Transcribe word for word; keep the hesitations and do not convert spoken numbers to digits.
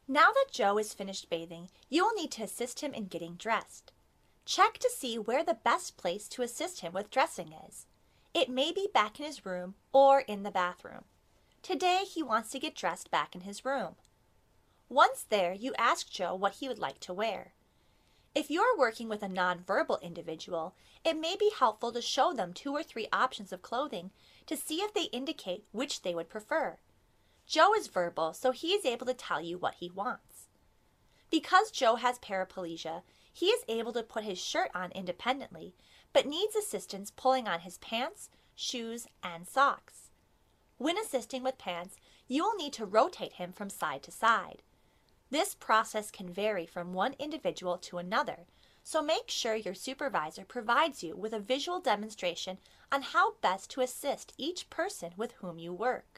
Now that Joe is finished bathing, you will need to assist him in getting dressed. Check to see where the best place to assist him with dressing is. It may be back in his room or in the bathroom. Today he wants to get dressed back in his room. Once there, you ask Joe what he would like to wear. If you're working with a nonverbal individual, it may be helpful to show them two or three options of clothing to see if they indicate which they would prefer. Joe is verbal, so he is able to tell you what he wants. Because Joe has paraplegia, he is able to put his shirt on independently, but needs assistance pulling on his pants, shoes, and socks. When assisting with pants, you will need to rotate him from side to side. This process can vary from one individual to another, so make sure your supervisor provides you with a visual demonstration on how best to assist each person with whom you work.